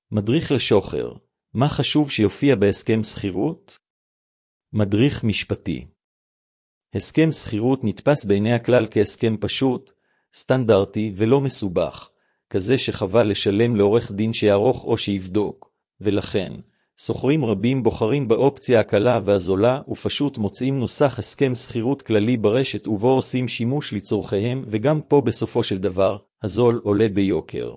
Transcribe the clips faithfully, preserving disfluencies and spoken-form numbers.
מדריך לשוכר, מה חשוב שיופיע בהסכם שכירות? מדריך משפטי. הסכם שכירות נתפס בעיני הכלל כהסכם פשוט, סטנדרטי ולא מסובך, כזה שחבל לשלם לעורך דין שיערוך או שיבדוק, ולכן, סוחרים רבים בוחרים באופציה הקלה והזולה ופשוט מוצאים נוסח הסכם שכירות כללי ברשת ובו עושים שימוש לצורכיהם, וגם פה בסופו של דבר, הזול עולה ביוקר.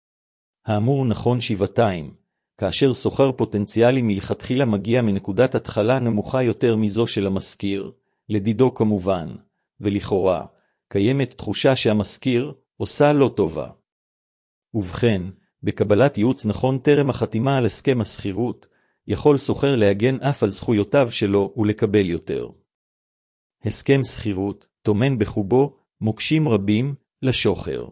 האמור נכון שבעתיים, כאשר סוחר פוטנציאלי מלכתחילה מגיע מנקודת התחלה נמוכה יותר מזו של המשכיר, לדידו כמובן, ולכאורה, קיימת תחושה שהמשכיר עושה לא טובה. ובכן, בקבלת ייעוץ נכון טרם החתימה על הסכם השכירות, יכול סוחר להגן אף על זכויותיו שלו ולקבל יותר. הסכם שכירות טומן בחובו מוקשים רבים לשוכר.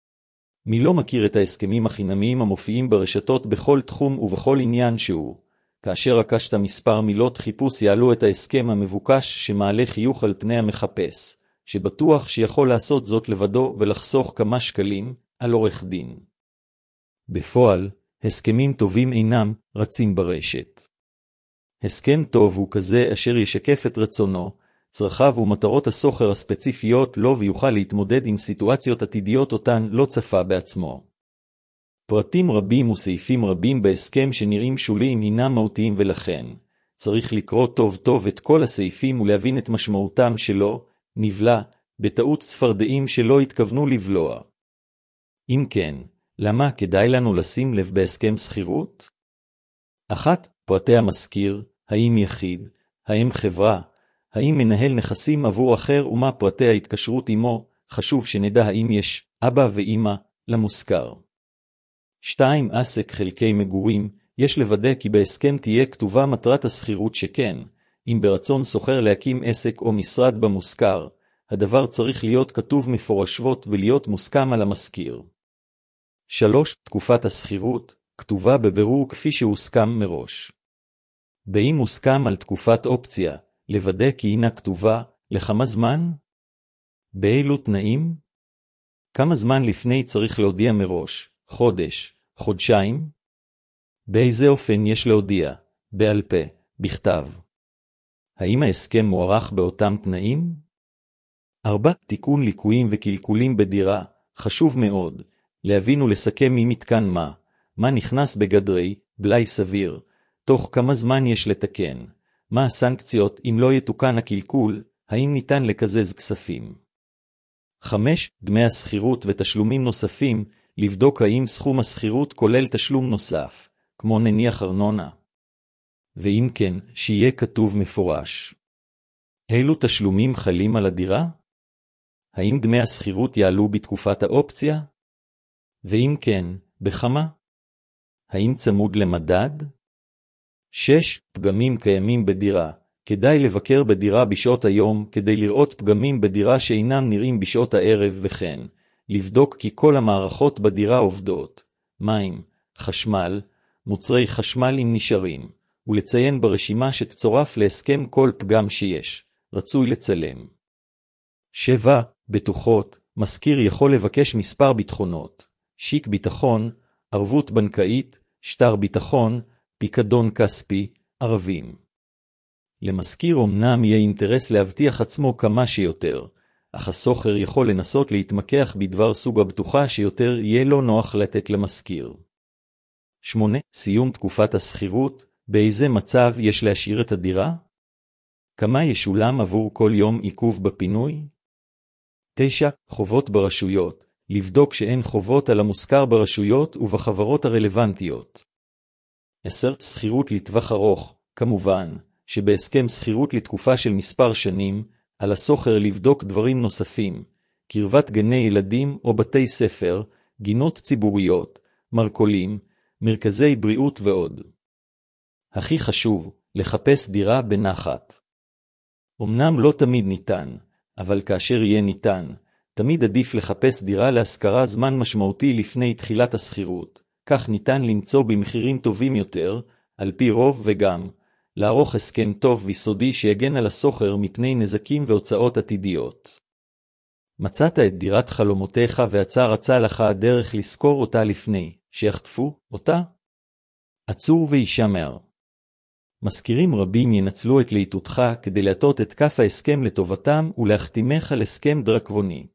מי לא מכיר את ההסכמים החינמיים המופיעים ברשתות בכל תחום ובכל עניין שהוא, כאשר הקשת מספר מילות חיפוש יעלו את ההסכם המבוקש שמעלה חיוך על פני המחפש, שבטוח שיכול לעשות זאת לבדו ולחסוך כמה שקלים על עורך דין. בפועל, הסכמים טובים אינם רצים ברשת. הסכם טוב הוא כזה אשר ישקף את רצונו, צרכיו ומטרות הסוחר הספציפיות לו ויוכל להתמודד עם סיטואציות עתידיות אותן לא צפה בעצמו. פרטים רבים וסעיפים רבים בהסכם שנראים שוליים הינם מהותיים ולכן, צריך לקרוא טוב טוב את כל הסעיפים ולהבין את משמעותם שלו, נבלע, בטעות צפרדעים שלא התכוונו לבלוע. אם כן, למה כדאי לנו לשים לב בהסכם שכירות? אחת, פרטי המשכיר, האם יחיד, האם חברה, האם מנהל נכסים עבור אחר ומה פרטי ההתקשרות עמו, חשוב שנדע האם יש אבא ואמא למושכר. שתיים, עסק חלקי מגורים, יש לוודא כי בהסכם תהיה כתובה מטרת השכירות שכן, אם ברצון סוחר להקים עסק או משרד במושכר, הדבר צריך להיות כתוב מפורשות ולהיות מוסכם על המשכיר. שלוש, תקופת השכירות, כתובה בבירור כפי שהוסכם מראש. באם מוסכם על תקופת אופציה, לוודא כי הינה כתובה, לכמה זמן? באילו תנאים? כמה זמן לפני צריך להודיע מראש, חודש, חודשיים? באיזה אופן יש להודיע, בעל פה, בכתב? האם ההסכם מוארך באותם תנאים? ארבע, תיקון ליקויים וקלקולים בדירה, חשוב מאוד, להבין ולסכם מי מתקן מה, מה נכנס בגדרי, בלי סביר, תוך כמה זמן יש לתקן, מה הסנקציות אם לא יתוקן הקלקול, האם ניתן לקזז כספים. חמש, דמי השכירות ותשלומים נוספים, לבדוק האם סכום השכירות כולל תשלום נוסף, כמו נניח ארנונה. ואם כן, שיהיה כתוב מפורש. אילו תשלומים חלים על הדירה? האם דמי השכירות יעלו בתקופת האופציה? ואם כן, בכמה? האם צמוד למדד? שש, פגמים קיימים בדירה. כדאי לבקר בדירה בשעות היום כדי לראות פגמים בדירה שאינם נראים בשעות הערב וכן, לבדוק כי כל המערכות בדירה עובדות, מים, חשמל, מוצרי חשמל אם נשארים, ולציין ברשימה שתצורף להסכם כל פגם שיש, רצוי לצלם. שבע, בטוחות, משכיר יכול לבקש מספר ביטחונות, שיק ביטחון, ערבות בנקאית, שטר ביטחון, פיקדון כספי, ערבים. למשכיר אמנם יהיה אינטרס להבטיח עצמו כמה שיותר, אך הסוחר יכול לנסות להתמקח בדבר סוג הבטוחה שיותר יהיה לו נוח לתת למשכיר. שמונה, סיום תקופת השכירות, באיזה מצב יש להשאיר את הדירה? כמה ישולם עבור כל יום עיכוב בפינוי? תשע, חובות ברשויות, לבדוק שאין חובות על המושכר ברשויות ובחברות הרלוונטיות. עשר, שכירות לטווח ארוך, כמובן, שבהסכם שכירות לתקופה של מספר שנים, על הסוחר לבדוק דברים נוספים, קרבת גני ילדים או בתי ספר, גינות ציבוריות, מרקולים, מרכזי בריאות ועוד. הכי חשוב, לחפש דירה בנחת. אמנם לא תמיד ניתן, אבל כאשר יהיה ניתן, תמיד עדיף לחפש דירה להשכרה זמן משמעותי לפני תחילת השכירות, כך ניתן למצוא במחירים טובים יותר, על פי רוב וגם, לערוך הסכם טוב ויסודי שיגן על הסוחר מפני נזקים והוצאות עתידיות. מצאת את דירת חלומותיך והצע רצה לך הדרך לזכור אותה לפני, שיחטפו אותה? עצור וישמר. מזכירים רבים ינצלו את להיטותך כדי להטות את כף ההסכם לטובתם ולהחתימך על הסכם דרקוני.